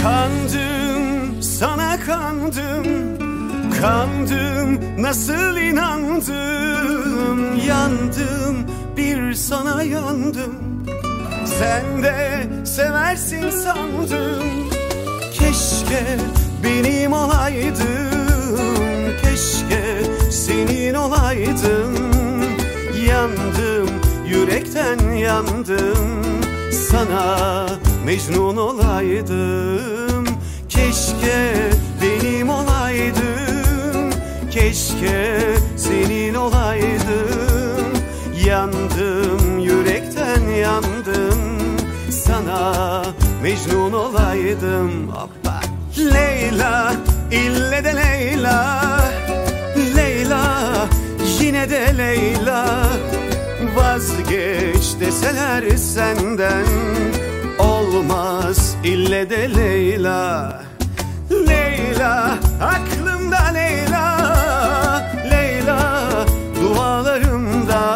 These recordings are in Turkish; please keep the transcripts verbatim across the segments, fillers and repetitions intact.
Kandım, sana kandım, kandım, nasıl inandım. Yandım, bir sana yandım, sen de seversin sandım. Keşke benim olaydım, keşke senin olaydım. Yandım, yürekten yandım, sana Mecnun olaydım. Keşke benim olaydım, keşke senin olaydım. Yandım, yürekten yandım, sana Mecnun olaydım. Hoppa. Leyla, ille de Leyla, Leyla, yine de Leyla. Vazgeç deseler senden, olmaz ille de Leyla. Leyla, aklımda Leyla, Leyla, dualarımda.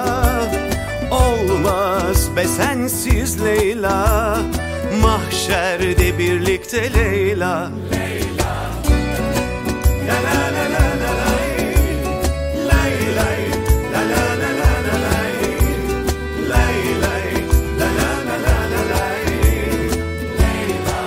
Olmaz be sensiz Leyla, mahşerde birlikte Leyla. Leyla, la la la la la la, lay lay, la la la la la la, lay lay, la la la la la la, Leyla.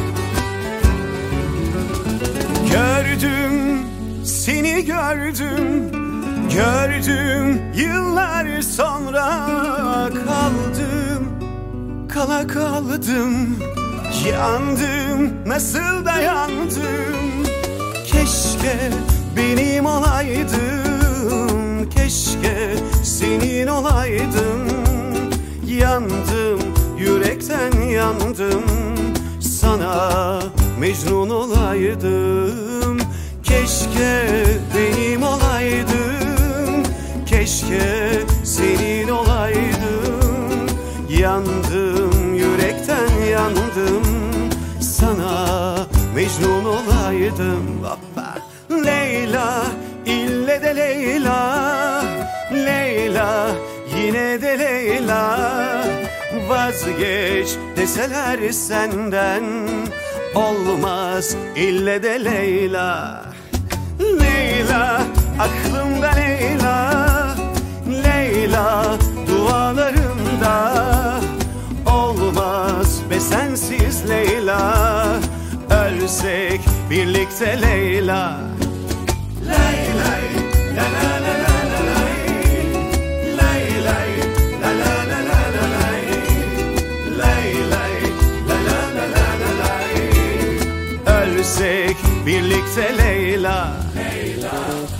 Gördüm, seni gördüm, gördüm yıllar sonra. Kaldım, kala kaldım, yandım, nasıl dayandım. Keşke benim olaydım, keşke senin olaydım. Yandım, yürekten yandım, sana Mecnun olaydım. Keşke benim olaydım, keşke senin olaydım. Yandım, yürekten yandım, sana Mecnun olaydım. Hoppa. Leyla, ille de Leyla, Leyla, yine de Leyla. Vazgeç deseler senden, olmaz ille de Leyla. Leyla, aklımda Leyla, Leyla, dualarımda. Olmaz be sensiz Leyla, ölsek birlikte Leyla. Lay lay, la la la la la lay, lay lay, la la la la la lay, lay lay, la la la la la lay. Ölsek birlikte Leyla. Leyla.